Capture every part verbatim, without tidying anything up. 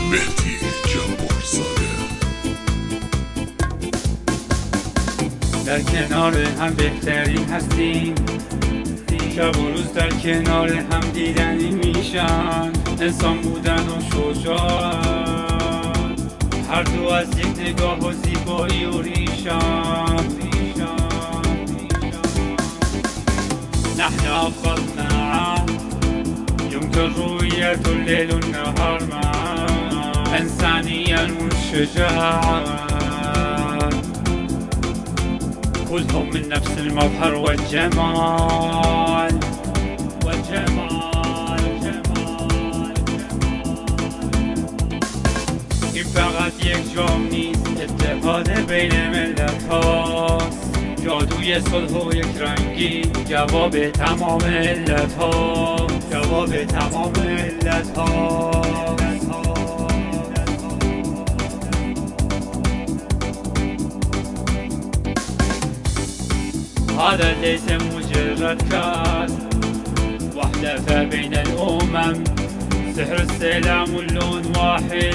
مهدی جبارزاده. در کنار هم بهترین هستیم، شب و روز در کنار هم دیدنی میشن، انسان بودن و شجاعت، هر دو از یک نگاه و زیبایی و ریشان. نحن أفضل معا يمكن رؤية الليل والنهار معا، إنسانيا والشجاعة كلهم من نفس المظهر والجمال والجمال جمال. این فقط یک جام نیست، اتحاد بین ملت هاست، جادوی صلح و یک رنگی، جواب تمام علت ها، جواب تمام علت ها. هذا ليس مجرد كاس، وحدة بين الأمم، سحر السلام واللون واحد،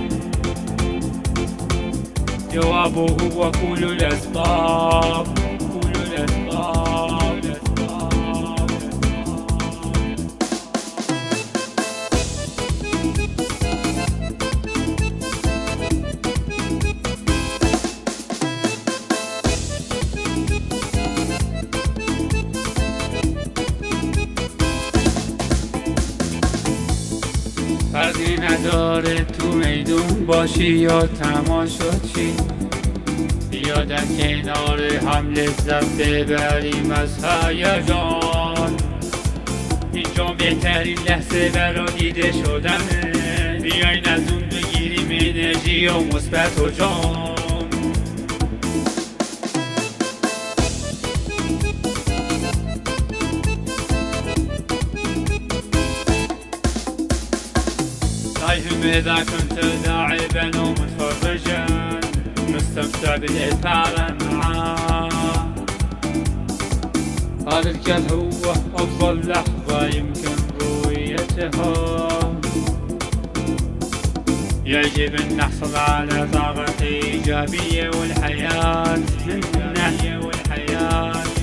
جوابه هو كل الأسباب، كل الأسباب الأسباب. فرقی نداره تو میدون باشی یا تماشاچی، بیا در کنار هم لذت ببریم از هیجان. اینجا بهترین لحظه برا دیده شدنه، بیاین از اون بگیریم انرژی و مثبت و جان. فاهم إذا كنت لاعبا ومتفرجا، نستمتع بالإثارة معاه. هذا الكل هو أفضل لحظة يمكن رؤيتها، يجب أن نحصل على طاقة إيجابية والحياة منه والحياة